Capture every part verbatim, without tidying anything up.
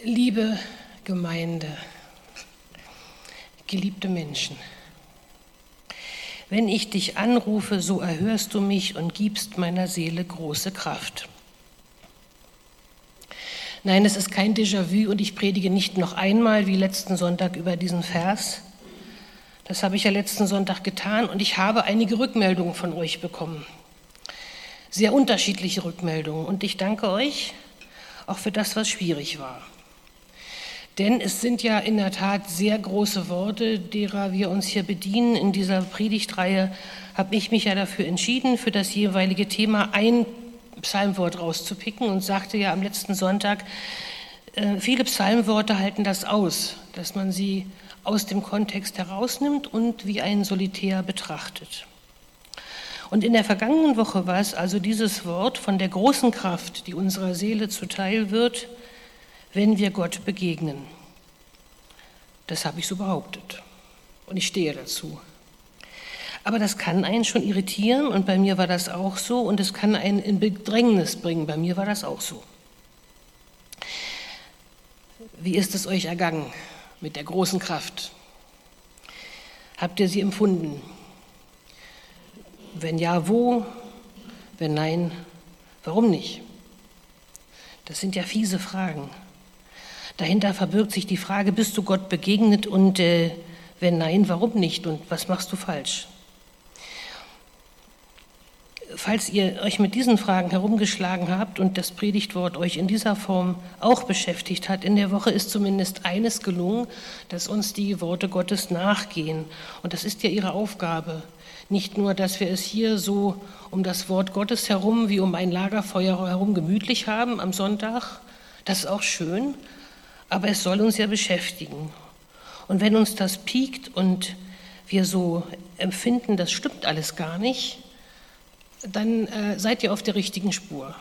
Liebe Gemeinde, geliebte Menschen, wenn ich dich anrufe, so erhörst du mich und gibst meiner Seele große Kraft. Nein, es ist kein Déjà-vu und ich predige nicht noch einmal wie letzten Sonntag über diesen Vers. Das habe ich ja letzten Sonntag getan und ich habe einige Rückmeldungen von euch bekommen. Sehr unterschiedliche Rückmeldungen und ich danke euch auch für das, was schwierig war. Denn es sind ja in der Tat sehr große Worte, derer wir uns hier bedienen. In dieser Predigtreihe habe ich mich ja dafür entschieden, für das jeweilige Thema ein Psalmwort rauszupicken und sagte ja am letzten Sonntag, äh, viele Psalmworte halten das aus, dass man sie aus dem Kontext herausnimmt und wie einen Solitär betrachtet. Und in der vergangenen Woche war es also dieses Wort von der großen Kraft, die unserer Seele zuteil wird, wenn wir Gott begegnen. Das habe ich so behauptet und ich stehe dazu. Aber das kann einen schon irritieren und bei mir war das auch so und es kann einen in Bedrängnis bringen, bei mir war das auch so. Wie ist es euch ergangen mit der großen Kraft? Habt ihr sie empfunden? Wenn ja, wo? Wenn nein, warum nicht? Das sind ja fiese Fragen. Dahinter verbirgt sich die Frage, bist du Gott begegnet und äh, wenn nein, warum nicht und was machst du falsch? Falls ihr euch mit diesen Fragen herumgeschlagen habt und das Predigtwort euch in dieser Form auch beschäftigt hat, in der Woche ist zumindest eines gelungen, dass uns die Worte Gottes nachgehen. Und das ist ja ihre Aufgabe. Nicht nur, dass wir es hier so um das Wort Gottes herum, wie um ein Lagerfeuer herum gemütlich haben am Sonntag, das ist auch schön, aber es soll uns ja beschäftigen. Und wenn uns das piekt und wir so empfinden, das stimmt alles gar nicht, dann äh, seid ihr auf der richtigen Spur.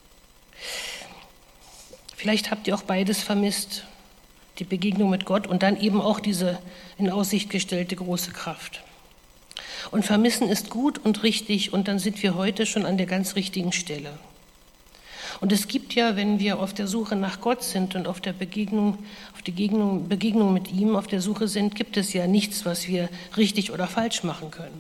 Vielleicht habt ihr auch beides vermisst, die Begegnung mit Gott und dann eben auch diese in Aussicht gestellte große Kraft. Und vermissen ist gut und richtig und dann sind wir heute schon an der ganz richtigen Stelle. Und es gibt ja, wenn wir auf der Suche nach Gott sind und auf der Begegnung, auf die Begegnung, Begegnung mit ihm auf der Suche sind, gibt es ja nichts, was wir richtig oder falsch machen können.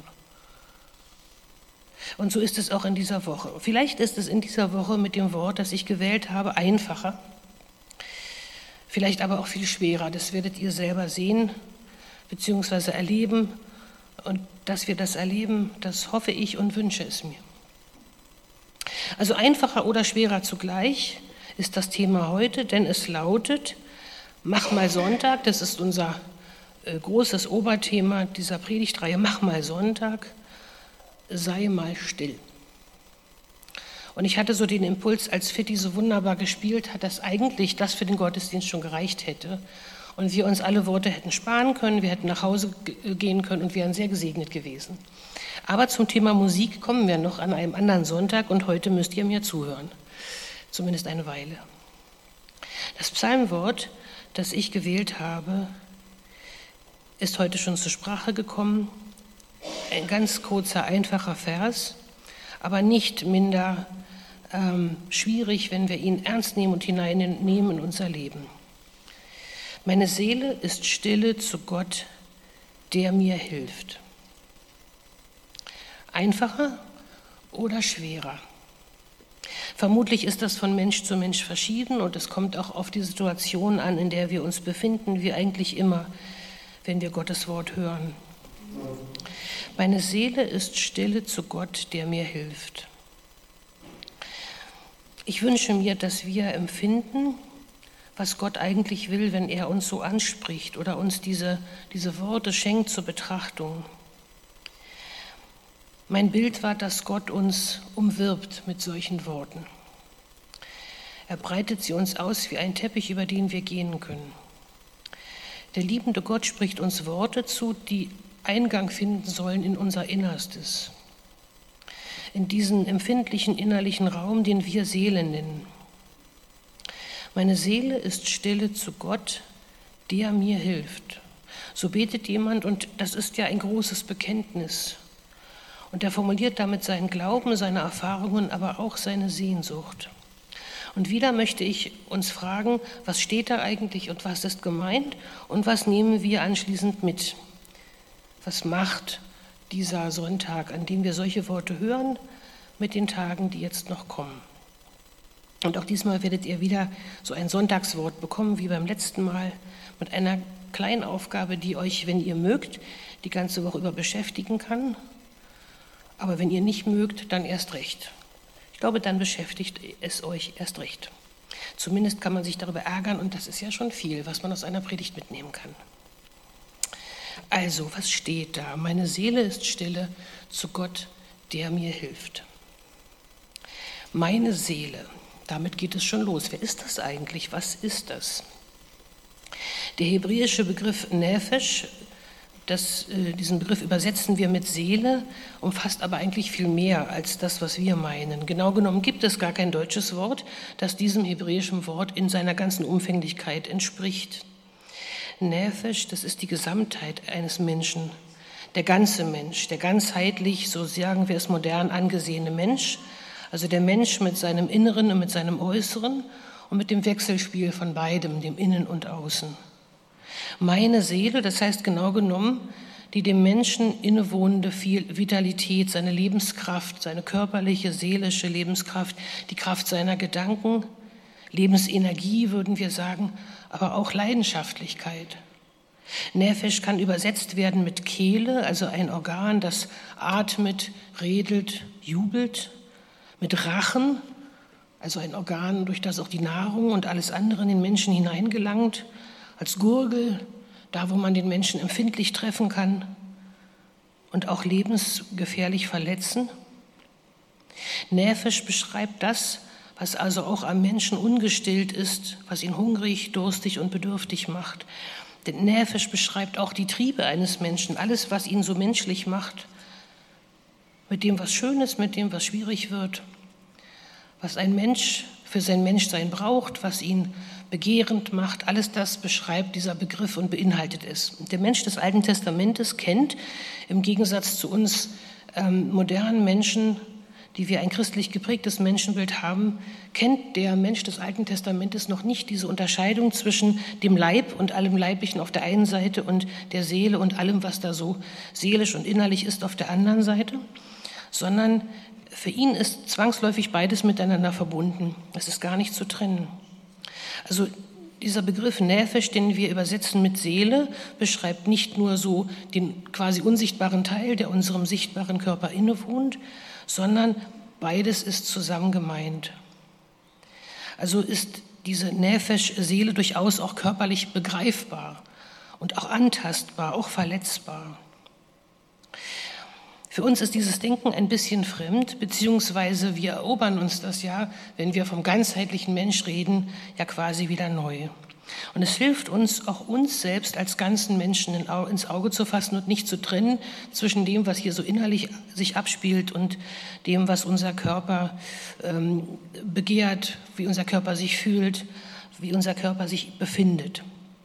Und so ist es auch in dieser Woche. Vielleicht ist es in dieser Woche mit dem Wort, das ich gewählt habe, einfacher, vielleicht aber auch viel schwerer. Das werdet ihr selber sehen bzw. erleben. Und dass wir das erleben, das hoffe ich und wünsche es mir. Also einfacher oder schwerer zugleich ist das Thema heute, denn es lautet, mach mal Sonntag, das ist unser äh, großes Oberthema dieser Predigtreihe, mach mal Sonntag, sei mal still. Und ich hatte so den Impuls, als Fitti so wunderbar gespielt hat, dass eigentlich das für den Gottesdienst schon gereicht hätte und wir uns alle Worte hätten sparen können, wir hätten nach Hause gehen können und wären sehr gesegnet gewesen. Aber zum Thema Musik kommen wir noch an einem anderen Sonntag und heute müsst ihr mir zuhören, zumindest eine Weile. Das Psalmwort, das ich gewählt habe, ist heute schon zur Sprache gekommen. Ein ganz kurzer, einfacher Vers, aber nicht minder ähm, schwierig, wenn wir ihn ernst nehmen und hineinnehmen in unser Leben. Meine Seele ist stille zu Gott, der mir hilft. Einfacher oder schwerer? Vermutlich ist das von Mensch zu Mensch verschieden und es kommt auch auf die Situation an, in der wir uns befinden, wie eigentlich immer, wenn wir Gottes Wort hören. Meine Seele ist stille zu Gott, der mir hilft. Ich wünsche mir, dass wir empfinden, was Gott eigentlich will, wenn er uns so anspricht oder uns diese, diese Worte schenkt zur Betrachtung. Mein Bild war, dass Gott uns umwirbt mit solchen Worten. Er breitet sie uns aus wie ein Teppich, über den wir gehen können. Der liebende Gott spricht uns Worte zu, die Eingang finden sollen in unser Innerstes, in diesen empfindlichen innerlichen Raum, den wir Seele nennen. Meine Seele ist stille zu Gott, der mir hilft. So betet jemand und das ist ja ein großes Bekenntnis. Und er formuliert damit seinen Glauben, seine Erfahrungen, aber auch seine Sehnsucht. Und wieder möchte ich uns fragen, was steht da eigentlich und was ist gemeint und was nehmen wir anschließend mit? Was macht dieser Sonntag, an dem wir solche Worte hören, mit den Tagen, die jetzt noch kommen? Und auch diesmal werdet ihr wieder so ein Sonntagswort bekommen, wie beim letzten Mal, mit einer kleinen Aufgabe, die euch, wenn ihr mögt, die ganze Woche über beschäftigen kann. Aber wenn ihr nicht mögt, dann erst recht. Ich glaube, dann beschäftigt es euch erst recht. Zumindest kann man sich darüber ärgern und das ist ja schon viel, was man aus einer Predigt mitnehmen kann. Also, was steht da? Meine Seele ist stille zu Gott, der mir hilft. Meine Seele, damit geht es schon los. Wer ist das eigentlich? Was ist das? Der hebräische Begriff Nefesh, das, äh, diesen Begriff übersetzen wir mit Seele, umfasst aber eigentlich viel mehr als das, was wir meinen. Genau genommen gibt es gar kein deutsches Wort, das diesem hebräischen Wort in seiner ganzen Umfänglichkeit entspricht. Nefesh, das ist die Gesamtheit eines Menschen, der ganze Mensch, der ganzheitlich, so sagen wir es modern, angesehene Mensch, also der Mensch mit seinem Inneren und mit seinem Äußeren und mit dem Wechselspiel von beidem, dem Innen und Außen. Meine Seele, das heißt genau genommen, die dem Menschen innewohnende Vitalität, seine Lebenskraft, seine körperliche, seelische Lebenskraft, die Kraft seiner Gedanken, Lebensenergie, würden wir sagen, aber auch Leidenschaftlichkeit. Nefesh kann übersetzt werden mit Kehle, also ein Organ, das atmet, redelt, jubelt, mit Rachen, also ein Organ, durch das auch die Nahrung und alles andere in den Menschen hineingelangt, als Gurgel, da wo man den Menschen empfindlich treffen kann und auch lebensgefährlich verletzen. Nefesh beschreibt das, was also auch am Menschen ungestillt ist, was ihn hungrig, durstig und bedürftig macht. Denn Nefesh beschreibt auch die Triebe eines Menschen, alles, was ihn so menschlich macht, mit dem, was schön ist, mit dem, was schwierig wird, was ein Mensch für sein Menschsein braucht, was ihn begehrend macht, alles das beschreibt dieser Begriff und beinhaltet es. Und der Mensch des Alten Testamentes kennt im Gegensatz zu uns ähm, modernen Menschen, die wir ein christlich geprägtes Menschenbild haben, kennt der Mensch des Alten Testamentes noch nicht diese Unterscheidung zwischen dem Leib und allem Leiblichen auf der einen Seite und der Seele und allem, was da so seelisch und innerlich ist, auf der anderen Seite, sondern für ihn ist zwangsläufig beides miteinander verbunden. Das ist gar nicht zu trennen. Also dieser Begriff Nefesh, den wir übersetzen mit Seele, beschreibt nicht nur so den quasi unsichtbaren Teil, der unserem sichtbaren Körper innewohnt, sondern beides ist zusammen gemeint. Also ist diese Nefesh-Seele durchaus auch körperlich begreifbar und auch antastbar, auch verletzbar. Für uns ist dieses Denken ein bisschen fremd, beziehungsweise wir erobern uns das ja, wenn wir vom ganzheitlichen Mensch reden, ja quasi wieder neu. Und es hilft uns, auch uns selbst als ganzen Menschen ins Auge zu fassen und nicht zu trennen zwischen dem, was hier so innerlich sich abspielt und dem, was unser Körper ähm, begehrt, wie unser Körper sich fühlt, wie unser Körper sich befindet.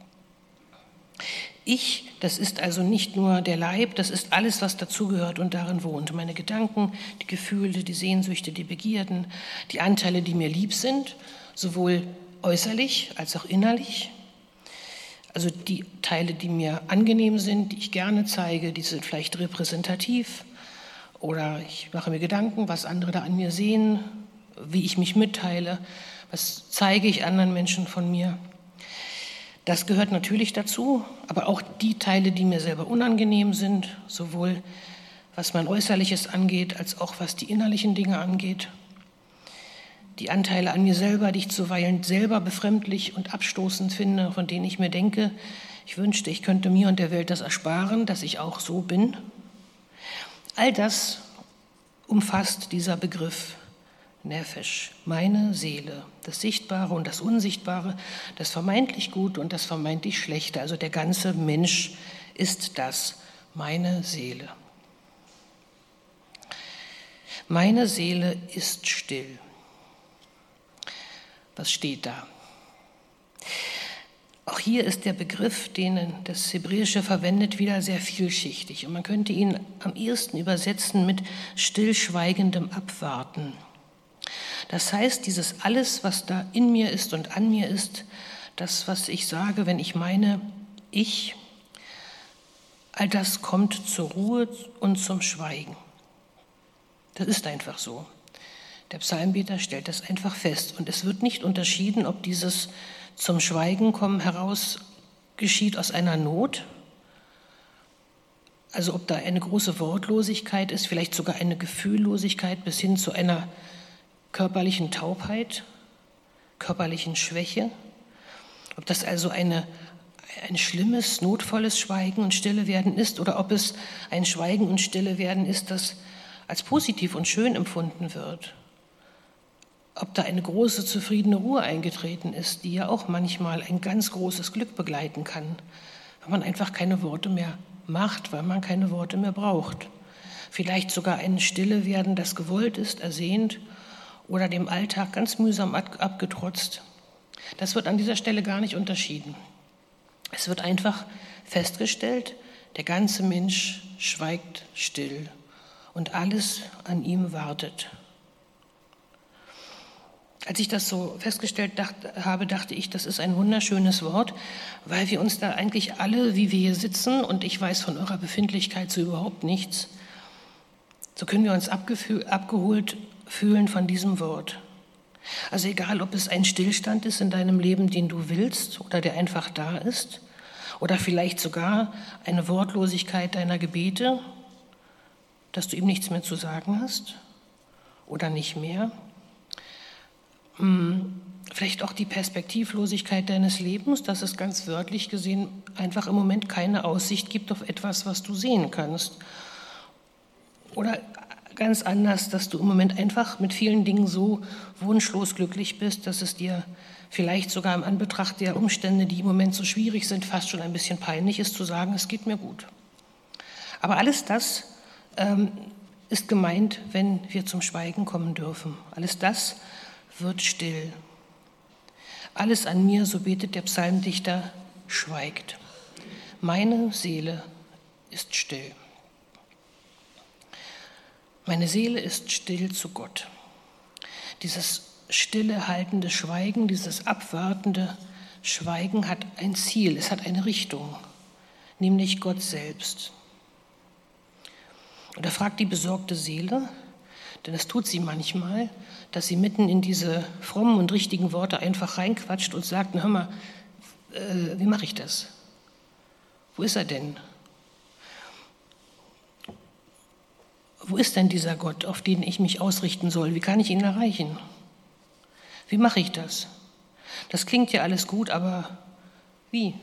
Ich, das ist also nicht nur der Leib, das ist alles, was dazugehört und darin wohnt. Meine Gedanken, die Gefühle, die Sehnsüchte, die Begierden, die Anteile, die mir lieb sind, sowohl äußerlich als auch innerlich. Also die Teile, die mir angenehm sind, die ich gerne zeige, die sind vielleicht repräsentativ. Oder ich mache mir Gedanken, was andere da an mir sehen, wie ich mich mitteile, was zeige ich anderen Menschen von mir. Das gehört natürlich dazu, aber auch die Teile, die mir selber unangenehm sind, sowohl was mein Äußerliches angeht, als auch was die innerlichen Dinge angeht. Die Anteile an mir selber, die ich zuweilen selber befremdlich und abstoßend finde, von denen ich mir denke, ich wünschte, ich könnte mir und der Welt das ersparen, dass ich auch so bin. All das umfasst dieser Begriff Nefesh, meine Seele, das Sichtbare und das Unsichtbare, das vermeintlich Gute und das vermeintlich Schlechte, also der ganze Mensch ist das, meine Seele. Meine Seele ist still. Was steht da? Auch hier ist der Begriff, den das Hebräische verwendet, wieder sehr vielschichtig und man könnte ihn am ehesten übersetzen mit stillschweigendem Abwarten. Das heißt, dieses alles, was da in mir ist und an mir ist, das, was ich sage, wenn ich meine, ich, all das kommt zur Ruhe und zum Schweigen. Das ist einfach so. Der Psalmbeter stellt das einfach fest. Und es wird nicht unterschieden, ob dieses zum Schweigen kommen heraus geschieht aus einer Not, also ob da eine große Wortlosigkeit ist, vielleicht sogar eine Gefühllosigkeit bis hin zu einer körperlichen Taubheit, körperlichen Schwäche, ob das also eine, ein schlimmes, notvolles Schweigen und Stillewerden ist oder ob es ein Schweigen und Stillewerden ist, das als positiv und schön empfunden wird. Ob da eine große, zufriedene Ruhe eingetreten ist, die ja auch manchmal ein ganz großes Glück begleiten kann, wenn man einfach keine Worte mehr macht, weil man keine Worte mehr braucht. Vielleicht sogar ein Stillewerden, das gewollt ist, ersehnt oder dem Alltag ganz mühsam abgetrotzt. Das wird an dieser Stelle gar nicht unterschieden. Es wird einfach festgestellt, der ganze Mensch schweigt still und alles an ihm wartet. Als ich das so festgestellt dacht, habe, dachte ich, das ist ein wunderschönes Wort, weil wir uns da eigentlich alle, wie wir hier sitzen, und ich weiß von eurer Befindlichkeit so überhaupt nichts, so können wir uns abgeholt fühlen von diesem Wort. Also egal, ob es ein Stillstand ist in deinem Leben, den du willst oder der einfach da ist, oder vielleicht sogar eine Wortlosigkeit deiner Gebete, dass du ihm nichts mehr zu sagen hast oder nicht mehr. Vielleicht auch die Perspektivlosigkeit deines Lebens, dass es ganz wörtlich gesehen einfach im Moment keine Aussicht gibt auf etwas, was du sehen kannst. Oder ganz anders, dass du im Moment einfach mit vielen Dingen so wunschlos glücklich bist, dass es dir vielleicht sogar im Anbetracht der Umstände, die im Moment so schwierig sind, fast schon ein bisschen peinlich ist zu sagen, es geht mir gut. Aber alles das ähm, ist gemeint, wenn wir zum Schweigen kommen dürfen. Alles das wird still. Alles an mir, so betet der Psalmdichter, schweigt. Meine Seele ist still. Meine Seele ist still zu Gott. Dieses stille, haltende Schweigen, dieses abwartende Schweigen hat ein Ziel, es hat eine Richtung, nämlich Gott selbst. Und da fragt die besorgte Seele, denn das tut sie manchmal, dass sie mitten in diese frommen und richtigen Worte einfach reinquatscht und sagt, na hör mal, äh, wie mache ich das? Wo ist er denn? Wo ist denn dieser Gott, auf den ich mich ausrichten soll? Wie kann ich ihn erreichen? Wie mache ich das? Das klingt ja alles gut, aber wie?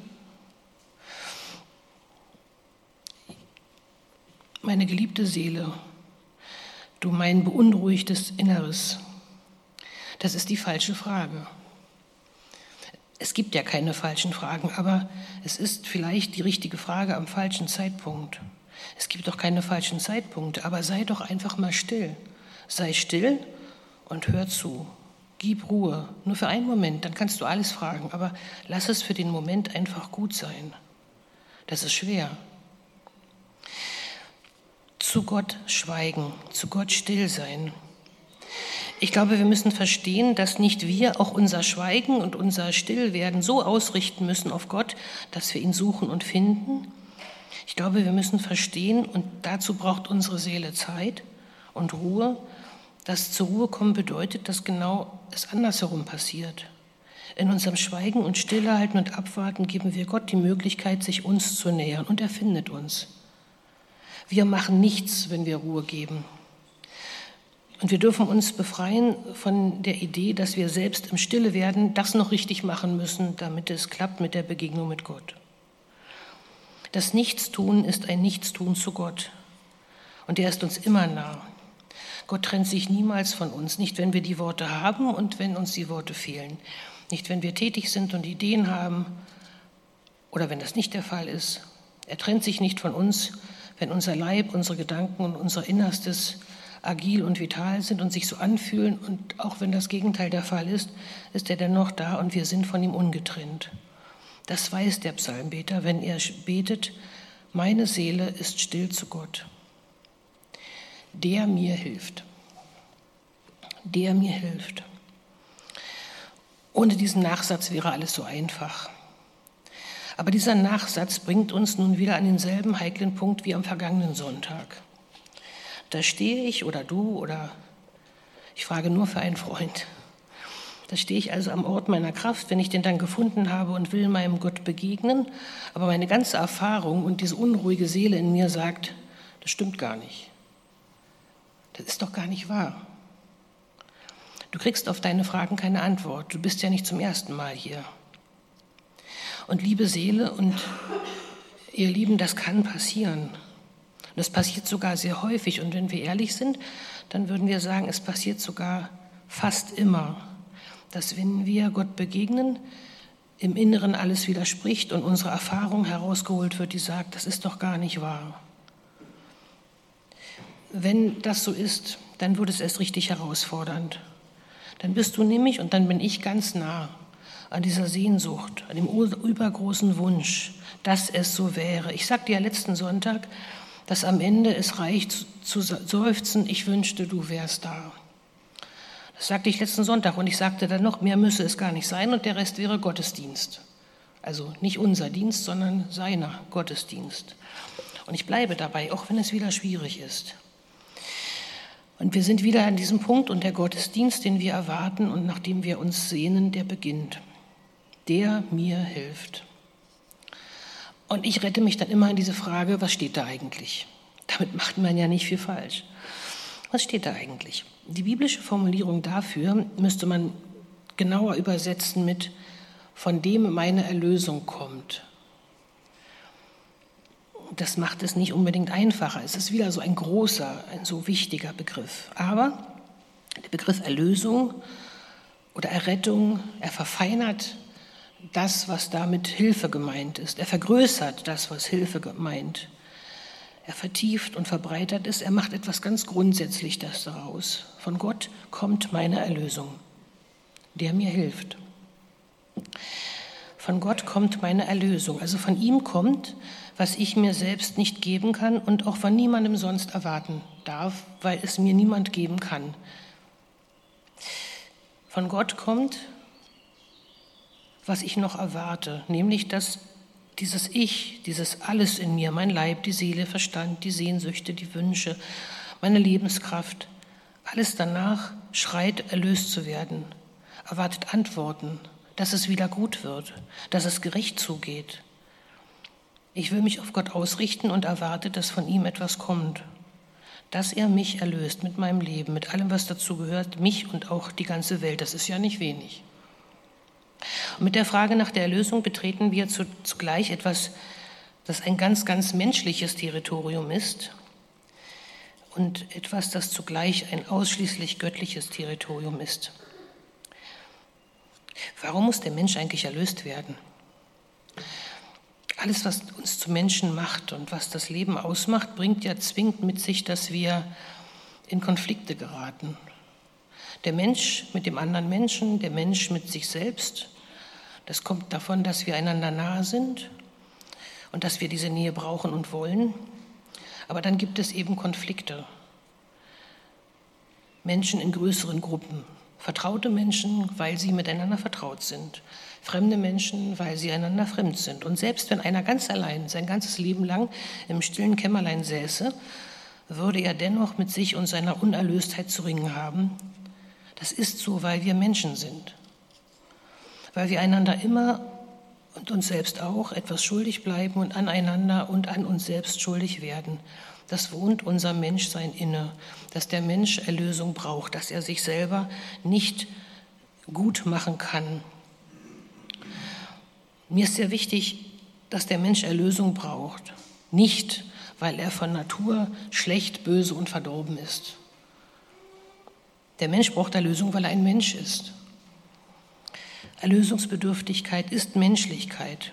Meine geliebte Seele, du mein beunruhigtes Inneres, das ist die falsche Frage. Es gibt ja keine falschen Fragen, aber es ist vielleicht die richtige Frage am falschen Zeitpunkt. Es gibt doch keine falschen Zeitpunkte, aber sei doch einfach mal still. Sei still und hör zu. Gib Ruhe, nur für einen Moment, dann kannst du alles fragen, aber lass es für den Moment einfach gut sein. Das ist schwer. Zu Gott schweigen, zu Gott still sein. Ich glaube, wir müssen verstehen, dass nicht wir auch unser Schweigen und unser Stillwerden so ausrichten müssen auf Gott, dass wir ihn suchen und finden. Ich glaube, wir müssen verstehen, und dazu braucht unsere Seele Zeit und Ruhe, dass zur Ruhe kommen bedeutet, dass genau es andersherum passiert. In unserem Schweigen und Stillehalten und Abwarten geben wir Gott die Möglichkeit, sich uns zu nähern, und er findet uns. Wir machen nichts, wenn wir Ruhe geben. Und wir dürfen uns befreien von der Idee, dass wir selbst im Stillewerden das noch richtig machen müssen, damit es klappt mit der Begegnung mit Gott. Das Nichtstun ist ein Nichtstun zu Gott. Und er ist uns immer nah. Gott trennt sich niemals von uns, nicht wenn wir die Worte haben und wenn uns die Worte fehlen. Nicht wenn wir tätig sind und Ideen haben oder wenn das nicht der Fall ist. Er trennt sich nicht von uns, wenn unser Leib, unsere Gedanken und unser Innerstes agil und vital sind und sich so anfühlen. Und auch wenn das Gegenteil der Fall ist, ist er dennoch da und wir sind von ihm ungetrennt. Das weiß der Psalmbeter, wenn er betet, meine Seele ist still zu Gott, der mir hilft. der mir hilft. Ohne diesen Nachsatz wäre alles so einfach. Aber dieser Nachsatz bringt uns nun wieder an denselben heiklen Punkt wie am vergangenen Sonntag. Da stehe ich oder du oder ich frage nur für einen Freund. Da stehe ich also am Ort meiner Kraft, wenn ich den dann gefunden habe und will meinem Gott begegnen. Aber meine ganze Erfahrung und diese unruhige Seele in mir sagt, das stimmt gar nicht. Das ist doch gar nicht wahr. Du kriegst auf deine Fragen keine Antwort. Du bist ja nicht zum ersten Mal hier. Und liebe Seele und ihr Lieben, das kann passieren. Und das passiert sogar sehr häufig. Und wenn wir ehrlich sind, dann würden wir sagen, es passiert sogar fast immer, dass wenn wir Gott begegnen, im Inneren alles widerspricht und unsere Erfahrung herausgeholt wird, die sagt, das ist doch gar nicht wahr. Wenn das so ist, dann wird es erst richtig herausfordernd. Dann bist du nämlich, und dann bin ich ganz nah an dieser Sehnsucht, an dem übergroßen Wunsch, dass es so wäre. Ich sagte ja letzten Sonntag, dass am Ende es reicht zu seufzen, ich wünschte, du wärst da. Das sagte ich letzten Sonntag und ich sagte dann noch, mehr müsse es gar nicht sein und der Rest wäre Gottesdienst. Also nicht unser Dienst, sondern seiner Gottesdienst. Und ich bleibe dabei, auch wenn es wieder schwierig ist. Und wir sind wieder an diesem Punkt und der Gottesdienst, den wir erwarten und nach dem wir uns sehnen, der beginnt. Der mir hilft. Und ich rette mich dann immer in diese Frage, was steht da eigentlich? Damit macht man ja nicht viel falsch. Was steht da eigentlich? Die biblische Formulierung dafür müsste man genauer übersetzen mit von dem meine Erlösung kommt. Das macht es nicht unbedingt einfacher. Es ist wieder so ein großer, ein so wichtiger Begriff. Aber der Begriff Erlösung oder Errettung, er verfeinert das, was damit Hilfe gemeint ist. Er vergrößert das, was Hilfe gemeint. Er vertieft und verbreitert es. Er macht etwas ganz Grundsätzliches daraus. Von Gott kommt meine Erlösung, der mir hilft. Von Gott kommt meine Erlösung. Also von ihm kommt, was ich mir selbst nicht geben kann und auch von niemandem sonst erwarten darf, weil es mir niemand geben kann. Von Gott kommt, was ich noch erwarte, nämlich dass dieses Ich, dieses Alles in mir, mein Leib, die Seele, Verstand, die Sehnsüchte, die Wünsche, meine Lebenskraft, alles danach schreit, erlöst zu werden, erwartet Antworten, dass es wieder gut wird, dass es gerecht zugeht. Ich will mich auf Gott ausrichten und erwarte, dass von ihm etwas kommt, dass er mich erlöst mit meinem Leben, mit allem, was dazu gehört, mich und auch die ganze Welt. Das ist ja nicht wenig. Und mit der Frage nach der Erlösung betreten wir zugleich etwas, das ein ganz, ganz menschliches Territorium ist und etwas, das zugleich ein ausschließlich göttliches Territorium ist. Warum muss der Mensch eigentlich erlöst werden? Alles, was uns zu Menschen macht und was das Leben ausmacht, bringt ja zwingend mit sich, dass wir in Konflikte geraten. Der Mensch mit dem anderen Menschen, der Mensch mit sich selbst, das kommt davon, dass wir einander nahe sind und dass wir diese Nähe brauchen und wollen. Aber dann gibt es eben Konflikte. Menschen in größeren Gruppen, vertraute Menschen, weil sie miteinander vertraut sind, fremde Menschen, weil sie einander fremd sind. Und selbst wenn einer ganz allein sein ganzes Leben lang im stillen Kämmerlein säße, würde er dennoch mit sich und seiner Unerlöstheit zu ringen haben. Das ist so, weil wir Menschen sind, weil wir einander immer und uns selbst auch etwas schuldig bleiben und aneinander und an uns selbst schuldig werden. Das wohnt unser Menschsein inne, dass der Mensch Erlösung braucht, dass er sich selber nicht gut machen kann. Mir ist sehr wichtig, dass der Mensch Erlösung braucht, nicht weil er von Natur schlecht, böse und verdorben ist. Der Mensch braucht Erlösung, weil er ein Mensch ist. Erlösungsbedürftigkeit ist Menschlichkeit.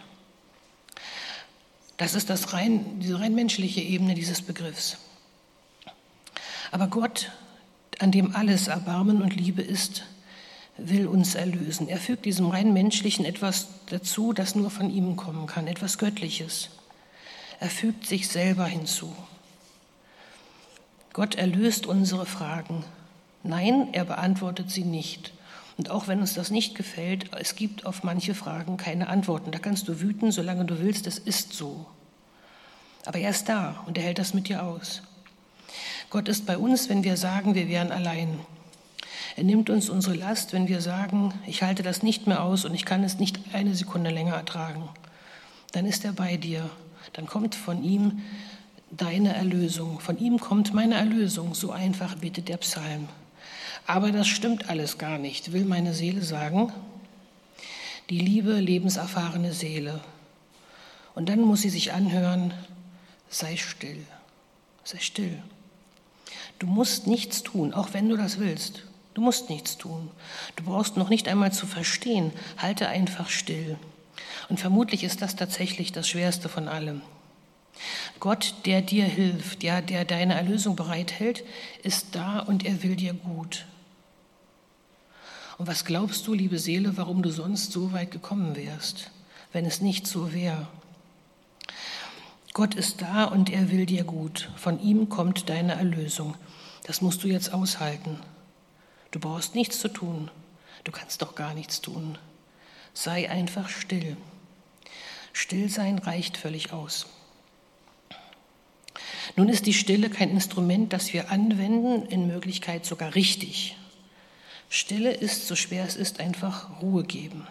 Das ist das rein, diese rein menschliche Ebene dieses Begriffs. Aber Gott, an dem alles Erbarmen und Liebe ist, will uns erlösen. Er fügt diesem rein menschlichen etwas dazu, das nur von ihm kommen kann, etwas Göttliches. Er fügt sich selber hinzu. Gott erlöst unsere Fragen. Nein, er beantwortet sie nicht. Und auch wenn uns das nicht gefällt, es gibt auf manche Fragen keine Antworten. Da kannst du wüten, solange du willst, es ist so. Aber er ist da und er hält das mit dir aus. Gott ist bei uns, wenn wir sagen, wir wären allein. Er nimmt uns unsere Last, wenn wir sagen, ich halte das nicht mehr aus und ich kann es nicht eine Sekunde länger ertragen. Dann ist er bei dir. Dann kommt von ihm deine Erlösung. Von ihm kommt meine Erlösung. So einfach betet der Psalm. Aber das stimmt alles gar nicht, will meine Seele sagen. Die liebe, lebenserfahrene Seele. Und dann muss sie sich anhören, sei still, sei still. Du musst nichts tun, auch wenn du das willst. Du musst nichts tun. Du brauchst noch nicht einmal zu verstehen. Halte einfach still. Und vermutlich ist das tatsächlich das Schwerste von allem. Gott, der dir hilft, ja, der deine Erlösung bereithält, ist da und er will dir gut. Und was glaubst du, liebe Seele, warum du sonst so weit gekommen wärst, wenn es nicht so wäre? Gott ist da und er will dir gut. Von ihm kommt deine Erlösung. Das musst du jetzt aushalten. Du brauchst nichts zu tun. Du kannst doch gar nichts tun. Sei einfach still. Stillsein reicht völlig aus. Nun ist die Stille kein Instrument, das wir anwenden, in Möglichkeit sogar richtig. Stille ist, so schwer es ist, einfach Ruhe geben.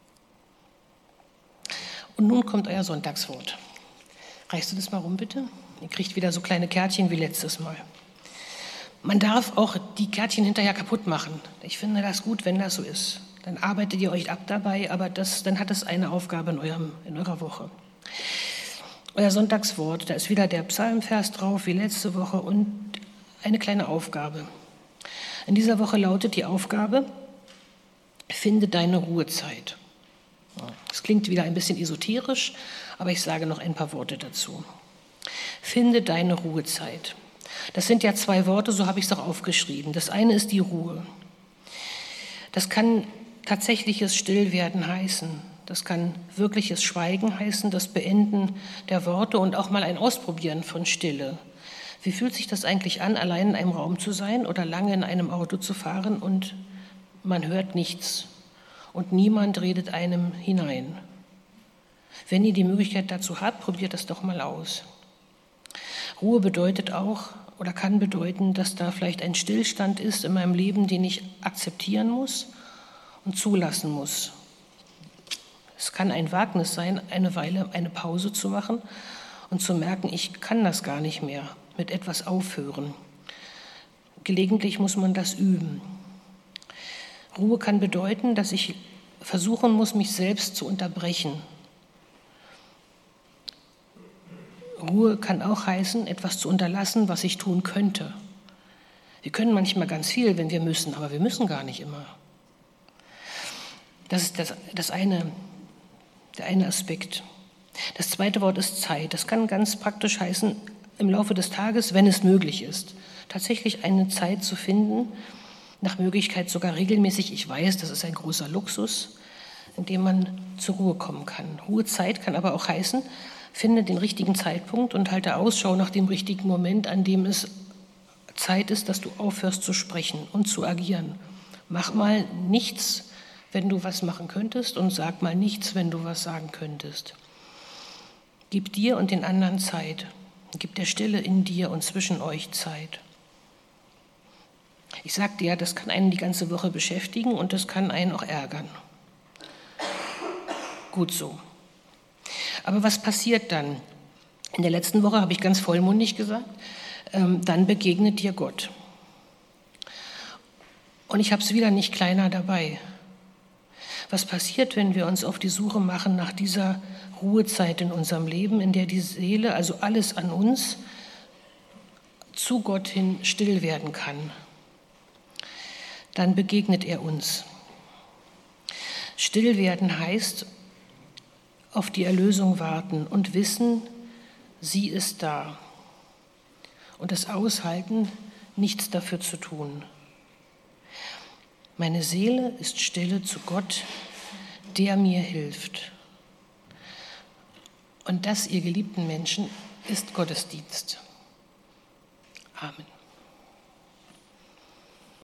Und nun kommt euer Sonntagswort. Reichst du das mal rum, bitte? Ihr kriegt wieder so kleine Kärtchen wie letztes Mal. Man darf auch die Kärtchen hinterher kaputt machen. Ich finde das gut, wenn das so ist. Dann arbeitet ihr euch ab dabei, aber das, dann hat es eine Aufgabe in, eurem, in eurer Woche. Euer Sonntagswort, da ist wieder der Psalmvers drauf wie letzte Woche und eine kleine Aufgabe. In dieser Woche lautet die Aufgabe, finde deine Ruhezeit. Das klingt wieder ein bisschen esoterisch, aber ich sage noch ein paar Worte dazu. Finde deine Ruhezeit. Das sind ja zwei Worte, so habe ich es auch aufgeschrieben. Das eine ist die Ruhe. Das kann tatsächliches Stillwerden heißen. Das kann wirkliches Schweigen heißen, das Beenden der Worte und auch mal ein Ausprobieren von Stille. Wie fühlt sich das eigentlich an, allein in einem Raum zu sein oder lange in einem Auto zu fahren und man hört nichts und niemand redet einem hinein? Wenn ihr die Möglichkeit dazu habt, probiert das doch mal aus. Ruhe bedeutet auch oder kann bedeuten, dass da vielleicht ein Stillstand ist in meinem Leben, den ich akzeptieren muss und zulassen muss. Es kann ein Wagnis sein, eine Weile eine Pause zu machen und zu merken, ich kann das gar nicht mehr, mit etwas aufhören. Gelegentlich muss man das üben. Ruhe kann bedeuten, dass ich versuchen muss, mich selbst zu unterbrechen. Ruhe kann auch heißen, etwas zu unterlassen, was ich tun könnte. Wir können manchmal ganz viel, wenn wir müssen, aber wir müssen gar nicht immer. Das ist das, das eine, der eine Aspekt. Das zweite Wort ist Zeit. Das kann ganz praktisch heißen, im Laufe des Tages, wenn es möglich ist, tatsächlich eine Zeit zu finden, nach Möglichkeit sogar regelmäßig. Ich weiß, das ist ein großer Luxus, in dem man zur Ruhe kommen kann. Ruhezeit kann aber auch heißen, finde den richtigen Zeitpunkt und halte Ausschau nach dem richtigen Moment, an dem es Zeit ist, dass du aufhörst zu sprechen und zu agieren. Mach mal nichts, wenn du was machen könntest, und sag mal nichts, wenn du was sagen könntest. Gib dir und den anderen Zeit. Gib der Stille in dir und zwischen euch Zeit. Ich sagte ja, das kann einen die ganze Woche beschäftigen und das kann einen auch ärgern. Gut so. Aber was passiert dann? In der letzten Woche habe ich ganz vollmundig gesagt, ähm, dann begegnet dir Gott. Und ich habe es wieder nicht kleiner dabei. Was passiert, wenn wir uns auf die Suche machen nach dieser Ruhezeit in unserem Leben, in der die Seele, also alles an uns, zu Gott hin still werden kann? Dann begegnet er uns. Still werden heißt, auf die Erlösung warten und wissen, sie ist da. Und das Aushalten, nichts dafür zu tun. Meine Seele ist stille zu Gott, der mir hilft. Und das, ihr geliebten Menschen, ist Gottesdienst. Amen.